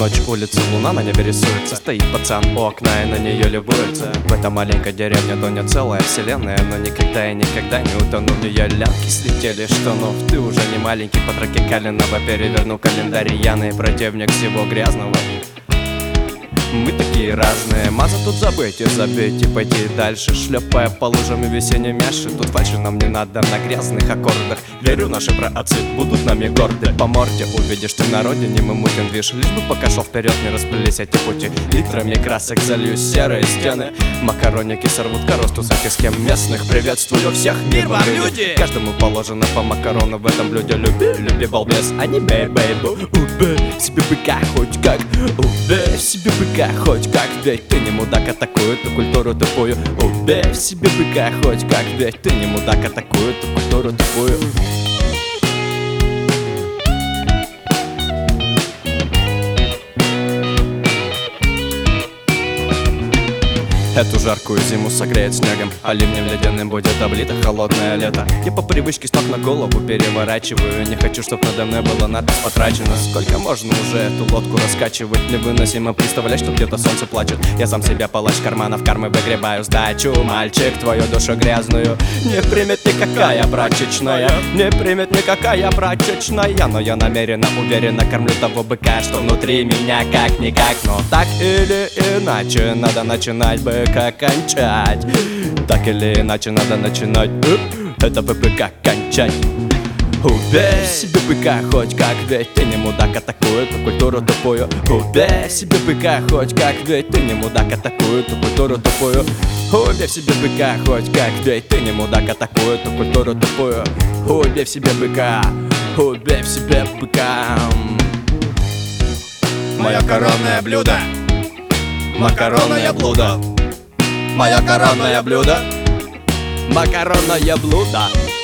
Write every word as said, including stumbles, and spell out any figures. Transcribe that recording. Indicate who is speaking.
Speaker 1: ночь, улица, луна на небе рисуется. Стоит пацан у окна и на нее любуется. В этой маленькой деревне Доня целая вселенная, но никогда и никогда не утону в нее. Лямки слетели штанов, ты уже не маленький. По троке Калинова переверну календарь. Яный противник всего грязного. Мы такие разные, маза тут забыть и забить и пойти дальше, шлепая по лужам и весенней мяши. Тут фальши нам не надо на грязных аккордах. Верю, наши праотцы будут нами горды. По морде увидишь ты на родине, мы мутим движ. Лишь бы пока шел вперед, не распылись эти пути. Литрами красок залью серые стены. Макароники сорвут коросту с схем местных. Приветствую всех, мир вам, люди! Каждому положено по макарону в этом блюде. Люби, люби, балбес, а не бей, бейбу. Убей себе быка хоть как, убей себе быка хоть как, ведь ты не мудак, а такую эту культуру тупую. Убей в себе быка хоть как, ведь ты не мудак, а такую эту культуру тупую. Эту жаркую зиму согреет снегом, а ливнем ледяным будет облито холодное лето. Я по привычке с ног на голову переворачиваю. Не хочу, чтоб надо мной было надпись потрачено. Сколько можно уже эту лодку раскачивать? Невыносимо представлять, что где-то солнце плачет. Я сам себя палач карманов кармы выгребаю. Сдачу, мальчик, твою душу грязную не примет никакая прачечная, не примет никакая прачечная. Но я намеренно, уверенно кормлю того быка, что внутри меня как-никак. Но так или иначе надо начинать бы кончать. Так или иначе надо начинать это быка кончать. Убей себе быка хоть как, ведь ты не мудак, а такую эту культуру тупую. Убей себе быка хоть как, ведь ты не мудак, а такую эту культуру тупую. Убей себе быка хоть как, ведь ты не мудак, а такую эту культуру тупую. Убей в себе быка, убей в себе быка.
Speaker 2: Мое коронное блюдо, макаронное блюдо. Мое коронное блюдо,
Speaker 1: макаронное блюдо.